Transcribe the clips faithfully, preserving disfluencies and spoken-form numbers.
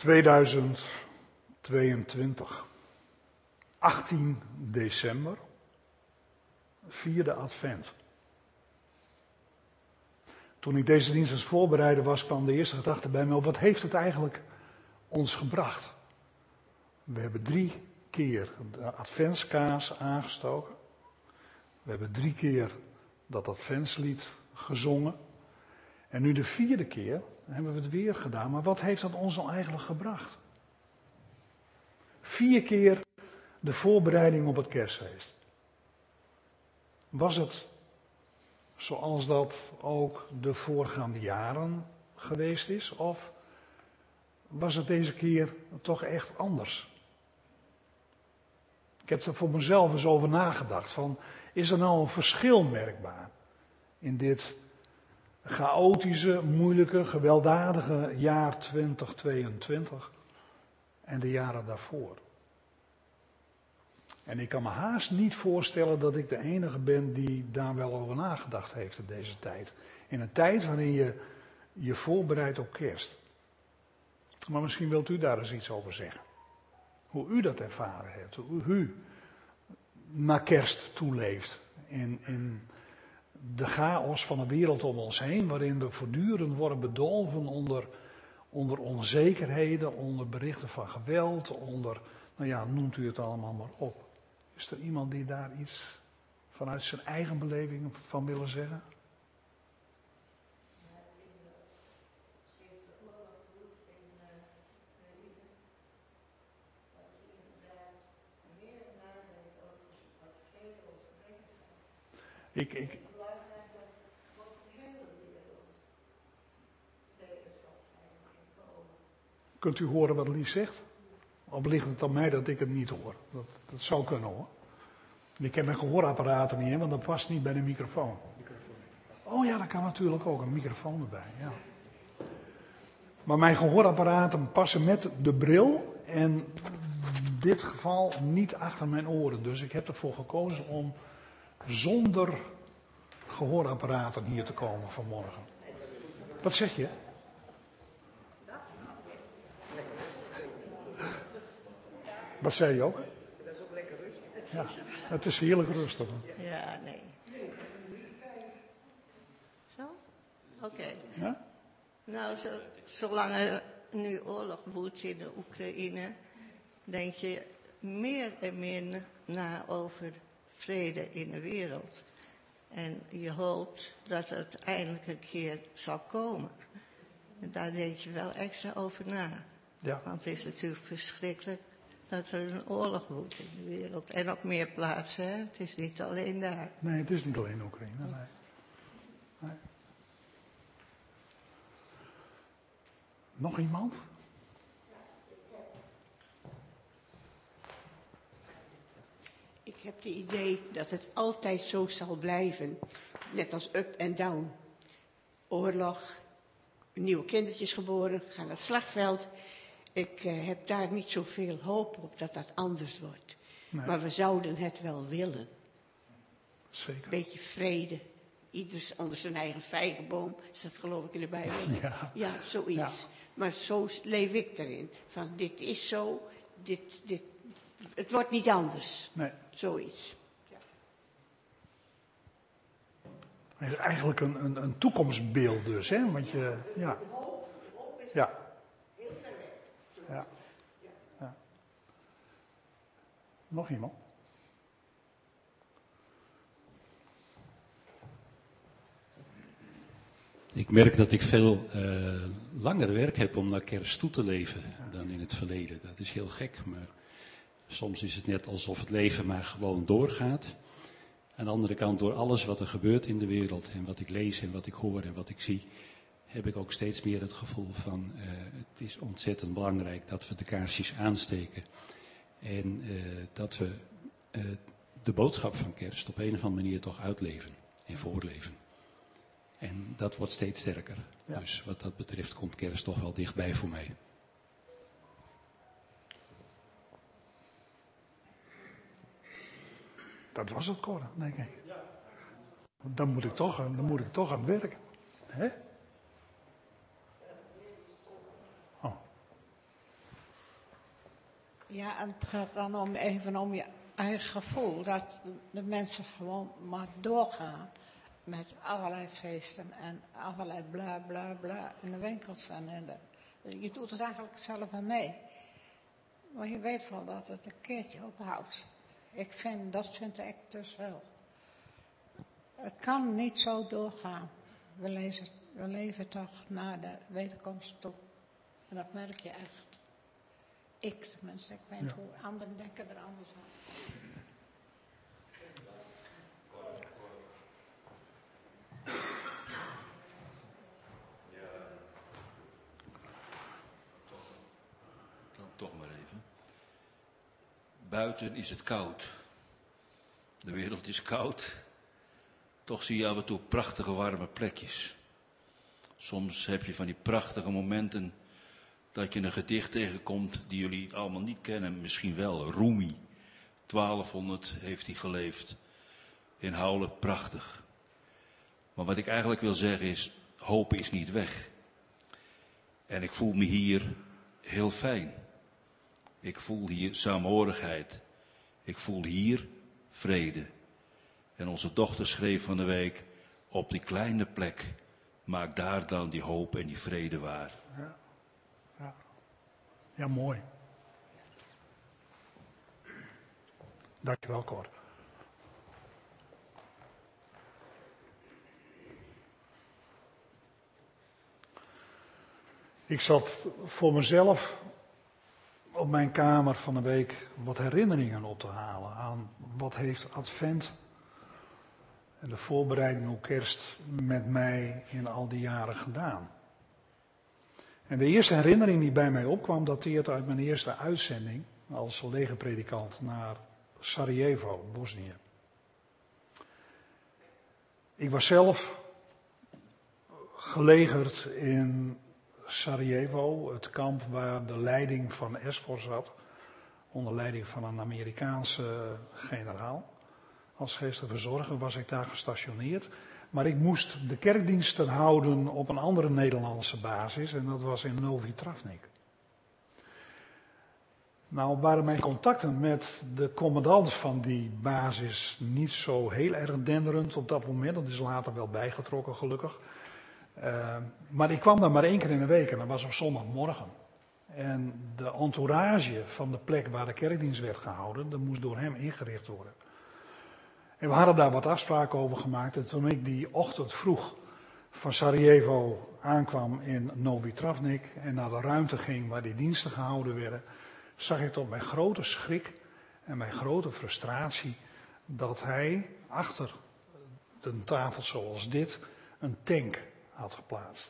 tweeduizend tweeëntwintig, achttien december, vierde advent. Toen ik deze dienst aan het voorbereiden was, kwam de eerste gedachte bij me op: wat heeft het eigenlijk ons gebracht? We hebben drie keer de adventskaars aangestoken. We hebben drie keer dat adventslied gezongen. En nu de vierde keer hebben we het weer gedaan. Maar wat heeft dat ons nou eigenlijk gebracht? Vier keer de voorbereiding op het kerstfeest. Was het zoals dat ook de voorgaande jaren geweest is? Of was het deze keer toch echt anders? Ik heb er voor mezelf eens over nagedacht. Van, is er nou een verschil merkbaar in dit chaotische, moeilijke, gewelddadige jaar twintig tweeëntwintig en de jaren daarvoor? En ik kan me haast niet voorstellen dat ik de enige ben die daar wel over nagedacht heeft in deze tijd. In een tijd waarin je je voorbereidt op kerst. Maar misschien wilt u daar eens iets over zeggen. Hoe u dat ervaren hebt. Hoe u naar kerst toeleeft. In, in de chaos van de wereld om ons heen. Waarin we voortdurend worden bedolven onder, onder onzekerheden. Onder berichten van geweld. Onder, nou ja, noemt u het allemaal maar op. Is er iemand die daar iets vanuit zijn eigen beleving van willen zeggen? Ik, ik... Kunt u horen wat Lies zegt? Of ligt het aan mij dat ik het niet hoor? Dat, dat zou kunnen hoor. Ik heb mijn gehoorapparaten niet in, want dat past niet bij de microfoon. Oh ja, dat kan natuurlijk ook, een microfoon erbij. Ja. Maar mijn gehoorapparaten passen met de bril en in dit geval niet achter mijn oren. Dus ik heb ervoor gekozen om zonder gehoorapparaten hier te komen vanmorgen. Wat zeg je? Wat zei je ook? Dat is ook lekker rustig. Ja, het is heerlijk rustig. Ja, nee. Zo? Oké. Okay. Ja? Nou, zo, zolang er nu oorlog woedt in de Oekraïne, denk je meer en meer na over vrede in de wereld. En je hoopt dat het eindelijk een keer zal komen. En daar denk je wel extra over na. Ja. Want het is natuurlijk verschrikkelijk dat er een oorlog woedt in de wereld. En op meer plaatsen, hè? Het is niet alleen daar. Nee, het is niet alleen Oekraïne. Nee. Nee. Nog iemand? Ik heb het idee dat het altijd zo zal blijven. Net als up en down. Oorlog, nieuwe kindertjes geboren, gaan naar het slagveld. Ik uh, heb daar niet zoveel hoop op dat dat anders wordt. Nee. Maar we zouden het wel willen. Zeker. Beetje vrede. Ieders onder zijn eigen vijgenboom. Is dat geloof ik in de Bijbel? Ja, ja zoiets. Ja. Maar zo leef ik erin. Van dit is zo. Dit, dit, het wordt niet anders. Nee. Zoiets. Ja. Het is eigenlijk een, een, een toekomstbeeld dus, hè? Want je, ja. Ja. Ja. Ja. Nog iemand? Ik merk dat ik veel uh, langer werk heb om naar kerst toe te leven dan in het verleden. Dat is heel gek, maar soms is het net alsof het leven maar gewoon doorgaat. Aan de andere kant, door alles wat er gebeurt in de wereld en wat ik lees en wat ik hoor en wat ik zie, heb ik ook steeds meer het gevoel van uh, het is ontzettend belangrijk dat we de kaarsjes aansteken. En uh, dat we uh, de boodschap van kerst op een of andere manier toch uitleven en voorleven. En dat wordt steeds sterker. Ja. Dus wat dat betreft komt kerst toch wel dichtbij voor mij. Dat was het, Cor, denk ik. Dan moet ik toch, dan moet ik toch aan het werk. Hè? Oh. Ja, en het gaat dan om, even om je eigen gevoel. Dat de mensen gewoon maar doorgaan met allerlei feesten en allerlei bla bla bla in de winkels. En in de, je doet het eigenlijk zelf aan mee. Maar je weet wel dat het een keertje ophoudt. Ik vind, dat vind ik dus wel. Het kan niet zo doorgaan. We, lezen, we leven toch naar de wederkomst toe. En dat merk je echt. Ik tenminste, ik weet ja. hoe anderen denken er anders aan. Dan toch maar even. Buiten is het koud. De wereld is koud. Toch zie je af en toe prachtige warme plekjes. Soms heb je van die prachtige momenten dat je een gedicht tegenkomt die jullie allemaal niet kennen. Misschien wel, Rumi. twaalfhonderd heeft hij geleefd. Inhoudelijk prachtig. Maar wat ik eigenlijk wil zeggen is, hoop is niet weg. En ik voel me hier heel fijn. Ik voel hier saamhorigheid. Ik voel hier vrede. En onze dochter schreef van de week, op die kleine plek, maak daar dan die hoop en die vrede waar. Ja, ja. Ja, mooi. Dankjewel, Cor. Ik zat voor mezelf op mijn kamer van de week wat herinneringen op te halen aan wat heeft Advent en de voorbereiding op kerst met mij in al die jaren gedaan. En de eerste herinnering die bij mij opkwam dateert uit mijn eerste uitzending als legerpredikant naar Sarajevo, Bosnië. Ik was zelf gelegerd in Sarajevo, het kamp waar de leiding van SFOR zat, onder leiding van een Amerikaanse generaal. Als geestelijke verzorger was ik daar gestationeerd. Maar ik moest de kerkdiensten houden op een andere Nederlandse basis en dat was in Novi Travnik. Nou waren mijn contacten met de commandant van die basis niet zo heel erg denderend op dat moment. Dat is later wel bijgetrokken gelukkig. Uh, maar ik kwam daar maar één keer in de week en dat was op zondagmorgen. En de entourage van de plek waar de kerkdienst werd gehouden, dat moest door hem ingericht worden. En we hadden daar wat afspraken over gemaakt. En toen ik die ochtend vroeg van Sarajevo aankwam in Novi Travnik en naar de ruimte ging waar die diensten gehouden werden, zag ik tot mijn grote schrik en mijn grote frustratie dat hij achter een tafel zoals dit een tank had geplaatst.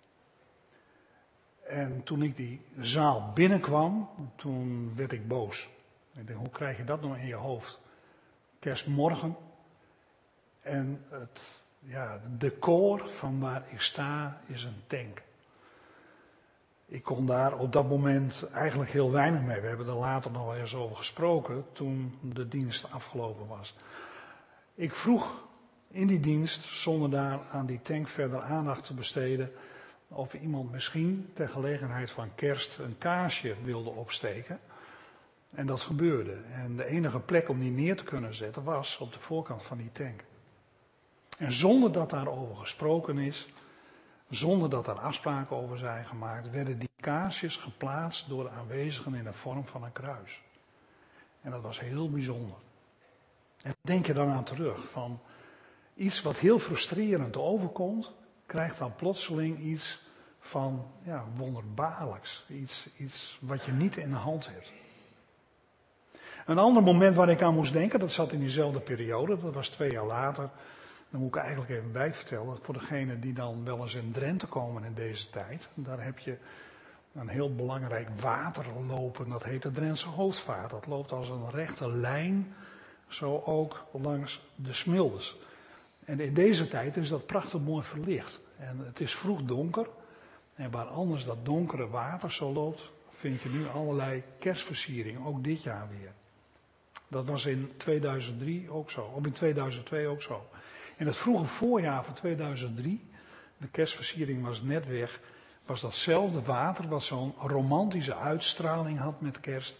En toen ik die zaal binnenkwam, toen werd ik boos. Ik denk, hoe krijg je dat nou in je hoofd? Kerstmorgen. En het ja, decor van waar ik sta is een tank. Ik kon daar op dat moment eigenlijk heel weinig mee. We hebben er later nog wel eens over gesproken toen de dienst afgelopen was. Ik vroeg in die dienst, zonder daar aan die tank verder aandacht te besteden, of iemand misschien ter gelegenheid van kerst een kaarsje wilde opsteken. En dat gebeurde. En de enige plek om die neer te kunnen zetten was op de voorkant van die tank. En zonder dat daarover gesproken is, zonder dat er afspraken over zijn gemaakt, werden die kaarsjes geplaatst door de aanwezigen in de vorm van een kruis. En dat was heel bijzonder. En denk je dan aan terug, van iets wat heel frustrerend overkomt, krijgt dan plotseling iets van ja, wonderbaarlijks. Iets, iets wat je niet in de hand hebt. Een ander moment waar ik aan moest denken, dat zat in diezelfde periode, dat was twee jaar later. Dan moet ik eigenlijk even bij vertellen, voor degenen die dan wel eens in Drenthe komen in deze tijd. Daar heb je een heel belangrijk water lopen, dat heet de Drentse Hoofdvaart. Dat loopt als een rechte lijn, zo ook langs de Smildes. En in deze tijd is dat prachtig mooi verlicht. En het is vroeg donker. En waar anders dat donkere water zo loopt, vind je nu allerlei kerstversiering, ook dit jaar weer. Dat was in tweeduizend drie ook zo, of in tweeduizend twee ook zo. In het vroege voorjaar van tweeduizend drie, de kerstversiering was net weg, was datzelfde water wat zo'n romantische uitstraling had met kerst,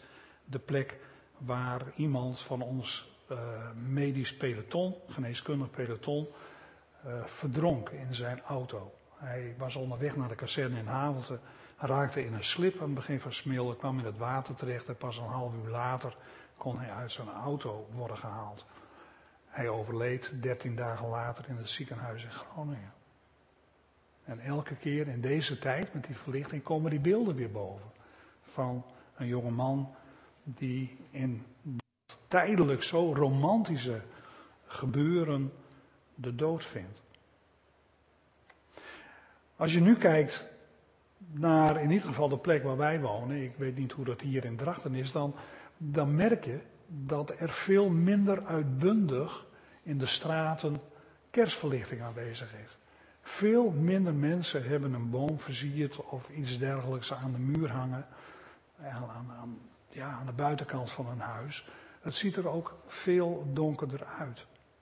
de plek waar iemand van ons uh, medisch peloton, geneeskundig peloton, uh, verdronk in zijn auto. Hij was onderweg naar de kazerne in Havelte, raakte in een slip aan het begin van Smilde, kwam in het water terecht en pas een half uur later kon hij uit zijn auto worden gehaald. Hij overleed dertien dagen later in het ziekenhuis in Groningen. En elke keer in deze tijd met die verlichting komen die beelden weer boven. Van een jonge man die in tijdelijk zo romantische gebeuren de dood vindt. Als je nu kijkt naar in ieder geval de plek waar wij wonen, ik weet niet hoe dat hier in Drachten is, dan, dan merk je dat er veel minder uitbundig in de straten kerstverlichting aanwezig is. Veel minder mensen hebben een boom versierd of iets dergelijks aan de muur hangen, aan, aan, aan, ja, aan de buitenkant van een huis. Het ziet er ook veel donkerder uit.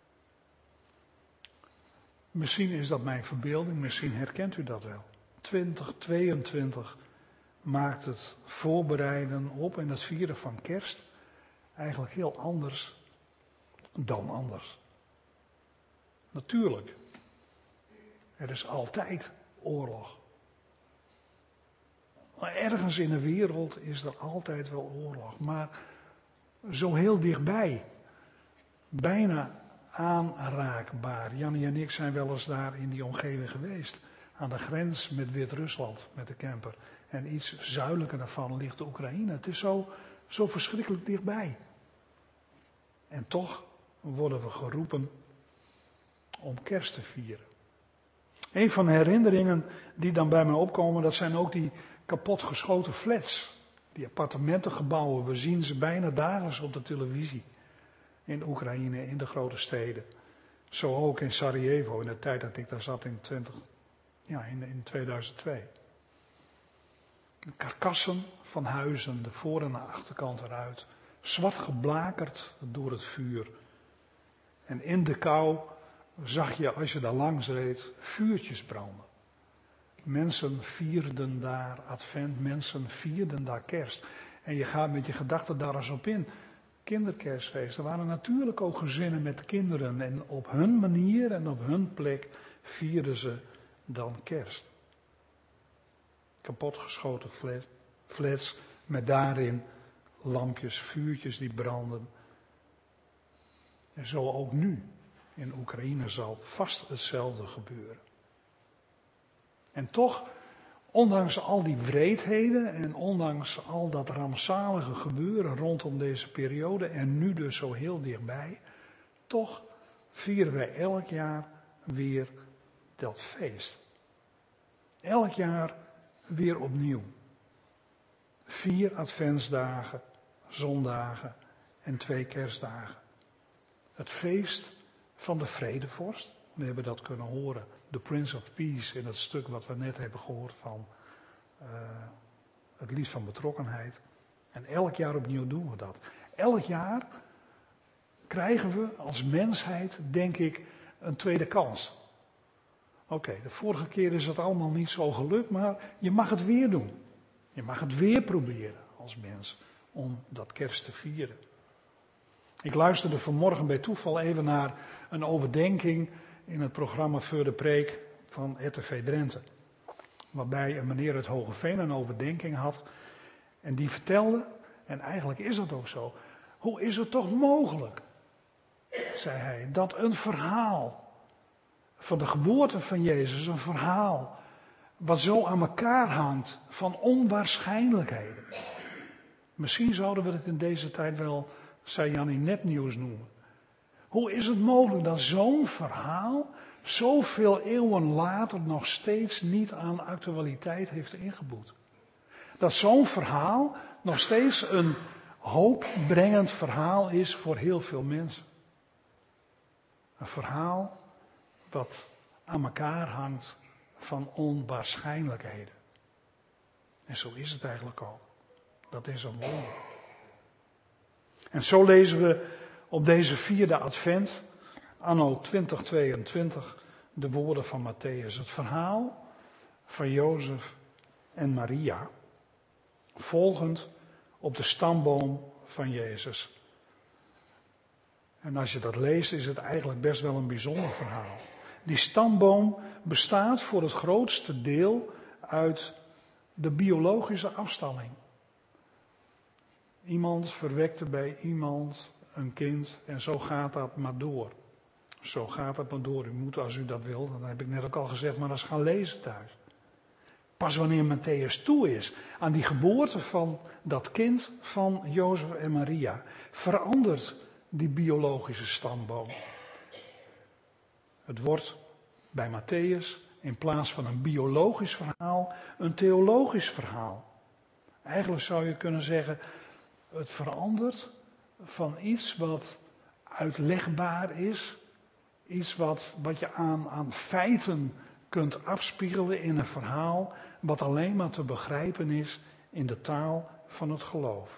Misschien is dat mijn verbeelding, misschien herkent u dat wel. twintig tweeëntwintig maakt het voorbereiden op en het vieren van kerst eigenlijk heel anders dan anders. Natuurlijk, er is altijd oorlog. Maar ergens in de wereld is er altijd wel oorlog. Maar zo heel dichtbij, bijna aanraakbaar. Jannie en ik zijn wel eens daar in die omgeving geweest. Aan de grens met Wit-Rusland, met de camper. En iets zuidelijker daarvan ligt de Oekraïne. Het is zo, zo verschrikkelijk dichtbij. En toch worden we geroepen om kerst te vieren. Een van de herinneringen die dan bij mij opkomen, dat zijn ook die kapotgeschoten flats. Die appartementengebouwen, we zien ze bijna dagelijks op de televisie. In Oekraïne, in de grote steden. Zo ook in Sarajevo, in de tijd dat ik daar zat in, twintig, ja, in, in tweeduizend twee. De karkassen van huizen, de voor- en de achterkant eruit. Zwart geblakerd door het vuur. En in de kou zag je, als je daar langs reed, vuurtjes branden. Mensen vierden daar advent, mensen vierden daar kerst. En je gaat met je gedachten daar eens op in. Kinderkerstfeesten waren natuurlijk ook gezinnen met kinderen. En op hun manier en op hun plek vierden ze dan kerst. Kapotgeschoten flats met daarin lampjes, vuurtjes die branden. En zo ook nu. In Oekraïne zal vast hetzelfde gebeuren. En toch, ondanks al die wreedheden en ondanks al dat rampzalige gebeuren rondom deze periode en nu dus zo heel dichtbij, toch vieren wij elk jaar weer dat feest. Elk jaar weer opnieuw. Vier adventsdagen, zondagen en twee kerstdagen. Het feest van de vredevorst. We hebben dat kunnen horen. The Prince of Peace in het stuk wat we net hebben gehoord van uh, het lied van betrokkenheid. En elk jaar opnieuw doen we dat. Elk jaar krijgen we als mensheid, denk ik, een tweede kans. Oké, okay, de vorige keer is het allemaal niet zo gelukt, maar je mag het weer doen. Je mag het weer proberen als mens om dat kerst te vieren. Ik luisterde vanmorgen bij toeval even naar een overdenking in het programma Voor de Preek van R T V Drenthe. Waarbij een meneer uit Hogeveen een overdenking had. En die vertelde, en eigenlijk is dat ook zo, hoe is het toch mogelijk, zei hij, dat een verhaal van de geboorte van Jezus, een verhaal wat zo aan elkaar hangt van onwaarschijnlijkheden. Misschien zouden we het in deze tijd wel, zei Jannie, nepnieuws noemen. Hoe is het mogelijk dat zo'n verhaal zoveel eeuwen later nog steeds niet aan actualiteit heeft ingeboet? Dat zo'n verhaal nog steeds een hoopbrengend verhaal is voor heel veel mensen. Een verhaal wat aan elkaar hangt van onwaarschijnlijkheden. En zo is het eigenlijk ook. Dat is een wonder. En zo lezen we op deze vierde advent, anno twintig tweeëntwintig, de woorden van Mattheüs. Het verhaal van Jozef en Maria, volgend op de stamboom van Jezus. En als je dat leest, is het eigenlijk best wel een bijzonder verhaal. Die stamboom bestaat voor het grootste deel uit de biologische afstamming. Iemand verwekte bij iemand een kind en zo gaat dat maar door. Zo gaat dat maar door. U moet, als u dat wil, dat heb ik net ook al gezegd, maar eens gaan lezen thuis. Pas wanneer Matthäus toe is aan die geboorte van dat kind van Jozef en Maria, verandert die biologische stamboom. Het wordt bij Matthäus in plaats van een biologisch verhaal een theologisch verhaal. Eigenlijk zou je kunnen zeggen, het verandert van iets wat uitlegbaar is, iets wat, wat je aan, aan feiten kunt afspiegelen in een verhaal, wat alleen maar te begrijpen is in de taal van het geloof.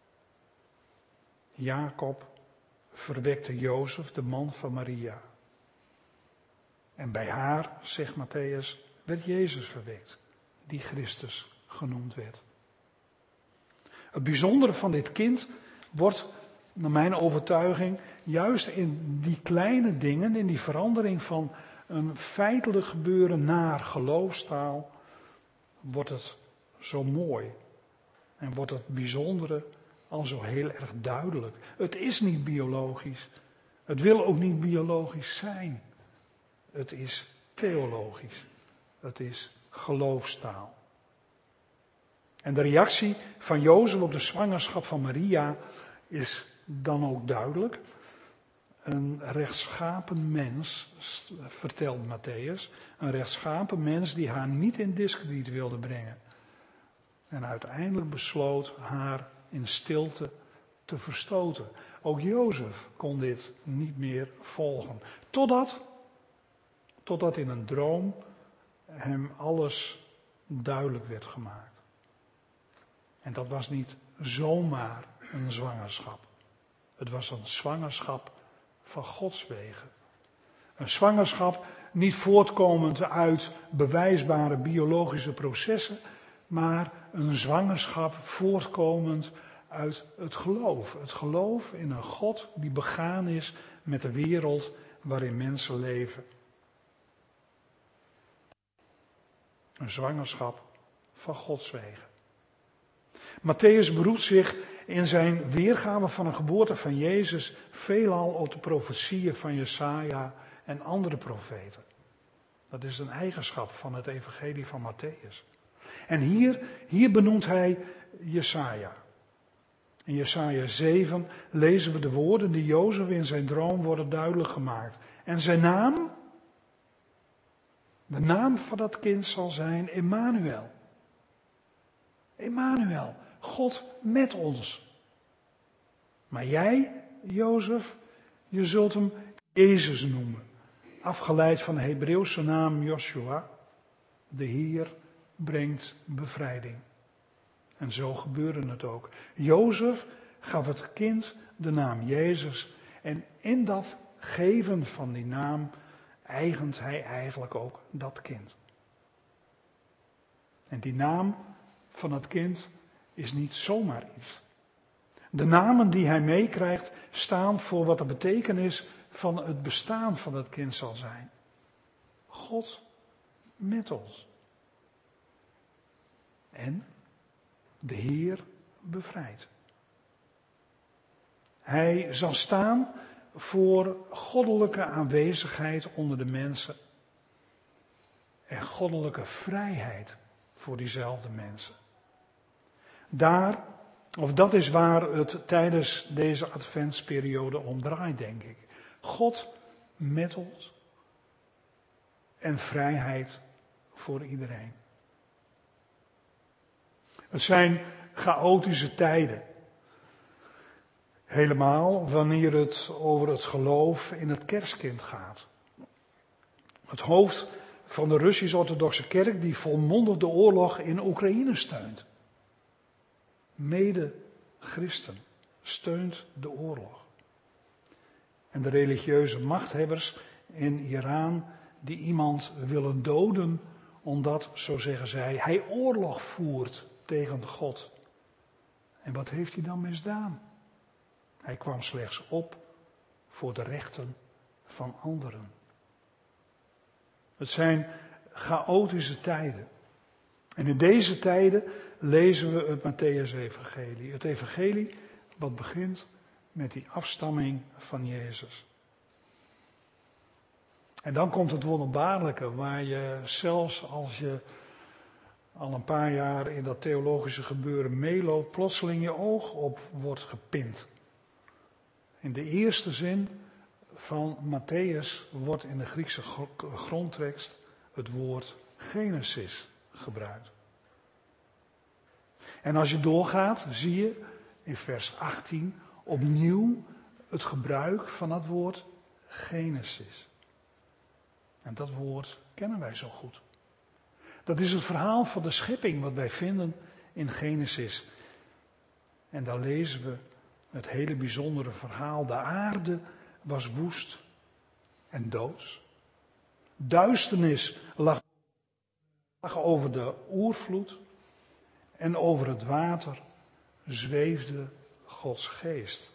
Jacob verwekte Jozef, de man van Maria. En bij haar, zegt Matthäus, werd Jezus verwekt, die Christus genoemd werd. Het bijzondere van dit kind wordt, naar mijn overtuiging, juist in die kleine dingen, in die verandering van een feitelijk gebeuren naar geloofstaal, wordt het zo mooi. En wordt het bijzondere al zo heel erg duidelijk. Het is niet biologisch. Het wil ook niet biologisch zijn. Het is theologisch. Het is geloofstaal. En de reactie van Jozef op de zwangerschap van Maria is dan ook duidelijk. Een rechtschapen mens, vertelt Matthäus, een rechtschapen mens die haar niet in diskrediet wilde brengen. En uiteindelijk besloot haar in stilte te verstoten. Ook Jozef kon dit niet meer volgen. Totdat, totdat in een droom hem alles duidelijk werd gemaakt. En dat was niet zomaar een zwangerschap. Het was een zwangerschap van Gods wegen. Een zwangerschap niet voortkomend uit bewijsbare biologische processen, maar een zwangerschap voortkomend uit het geloof. Het geloof in een God die begaan is met de wereld waarin mensen leven. Een zwangerschap van Gods wegen. Matthäus beroept zich in zijn weergave van een geboorte van Jezus veelal op de profetieën van Jesaja en andere profeten. Dat is een eigenschap van het evangelie van Matthäus. En hier, hier benoemt hij Jesaja. In Jesaja zeven lezen we de woorden die Jozef in zijn droom worden duidelijk gemaakt. En zijn naam, de naam van dat kind zal zijn Emmanuel. Emmanuel, God met ons. Maar jij, Jozef, je zult hem Jezus noemen. Afgeleid van de Hebreeuwse naam Joshua. De Heer brengt bevrijding. En zo gebeurde het ook. Jozef gaf het kind de naam Jezus. En in dat geven van die naam eigent hij eigenlijk ook dat kind. En die naam van het kind is niet zomaar iets. De namen die hij meekrijgt staan voor wat de betekenis van het bestaan van het kind zal zijn. God met ons. En de Heer bevrijdt. Hij zal staan voor goddelijke aanwezigheid onder de mensen. En goddelijke vrijheid voor diezelfde mensen. Daar, of dat is waar het tijdens deze adventsperiode om draait, denk ik. God met ons en vrijheid voor iedereen. Het zijn chaotische tijden. Helemaal wanneer het over het geloof in het kerstkind gaat. Het hoofd van de Russisch-orthodoxe kerk die volmondig de oorlog in Oekraïne steunt. Mede christen steunt de oorlog. En de religieuze machthebbers in Iran die iemand willen doden omdat, zo zeggen zij, hij oorlog voert tegen God. En wat heeft hij dan misdaan? Hij kwam slechts op voor de rechten van anderen. Het zijn chaotische tijden. En in deze tijden lezen we het Mattheüs-evangelie. Het evangelie wat begint met die afstamming van Jezus. En dan komt het wonderbaarlijke, waar je zelfs als je al een paar jaar in dat theologische gebeuren meeloopt, plotseling je oog op wordt gepind. In de eerste zin van Matthäus wordt in de Griekse grondtekst het woord Genesis gebruikt. En als je doorgaat, zie je in vers achttien opnieuw het gebruik van het woord Genesis. En dat woord kennen wij zo goed. Dat is het verhaal van de schepping wat wij vinden in Genesis. En daar lezen we het hele bijzondere verhaal. De aarde was woest en doods. Duisternis lag over de oervloed en over het water zweefde Gods geest.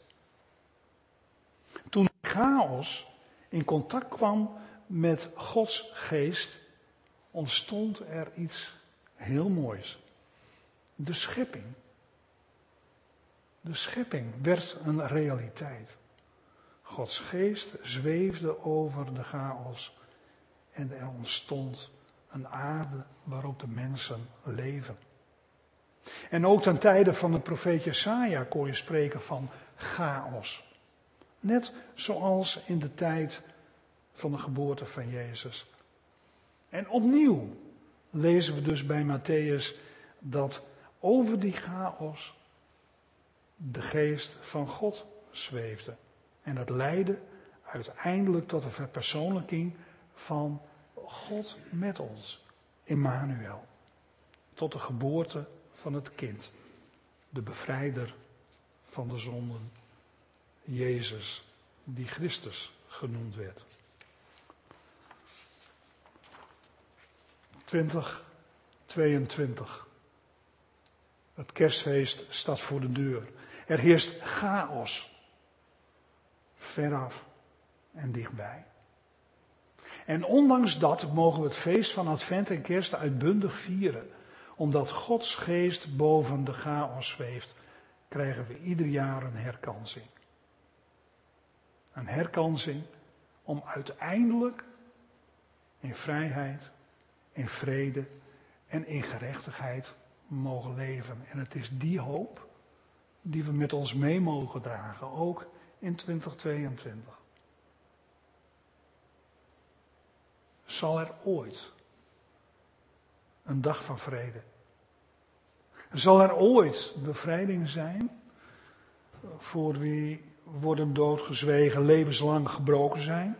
Toen chaos in contact kwam met Gods geest, ontstond er iets heel moois. De schepping. De schepping werd een realiteit. Gods geest zweefde over de chaos en er ontstond een aarde waarop de mensen leven. En ook ten tijde van de profeet Jesaja kon je spreken van chaos. Net zoals in de tijd van de geboorte van Jezus. En opnieuw lezen we dus bij Matthäus dat over die chaos de geest van God zweefde. En dat leidde uiteindelijk tot een verpersoonlijking van God met ons, Immanuel. Tot de geboorte van het kind, de bevrijder van de zonden, Jezus, die Christus genoemd werd. twintig tweeëntwintig. Het kerstfeest staat voor de deur. Er heerst chaos. Veraf en dichtbij. En ondanks dat mogen we het feest van Advent en Kerst uitbundig vieren. Omdat Gods geest boven de chaos zweeft, krijgen we ieder jaar een herkansing. Een herkansing om uiteindelijk in vrijheid, in vrede en in gerechtigheid mogen leven. En het is die hoop die we met ons mee mogen dragen, ook in twintig tweeëntwintig. Zal er ooit een dag van vrede? Zal er ooit bevrijding zijn voor wie worden doodgezwegen, levenslang gebroken zijn?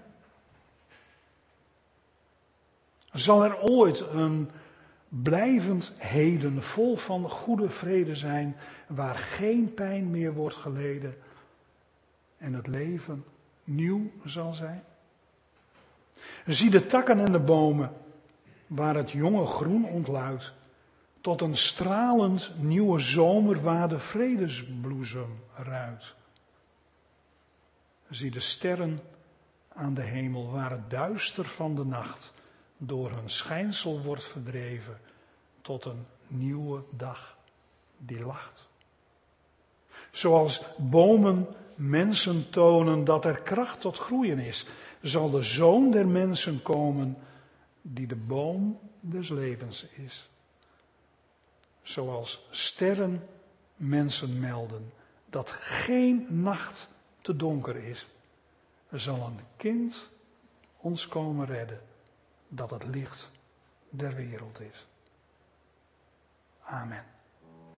Zal er ooit een blijvend heden vol van goede vrede zijn, waar geen pijn meer wordt geleden en het leven nieuw zal zijn? Zie de takken en de bomen, waar het jonge groen ontluidt, tot een stralend nieuwe zomer waar de vredesbloesem ruikt. Zie de sterren aan de hemel, waar het duister van de nacht door hun schijnsel wordt verdreven tot een nieuwe dag die lacht. Zoals bomen mensen tonen dat er kracht tot groeien is, zal de Zoon der mensen komen die de boom des levens is. Zoals sterren mensen melden dat geen nacht te donker is, zal een kind ons komen redden, dat het licht der wereld is. Amen.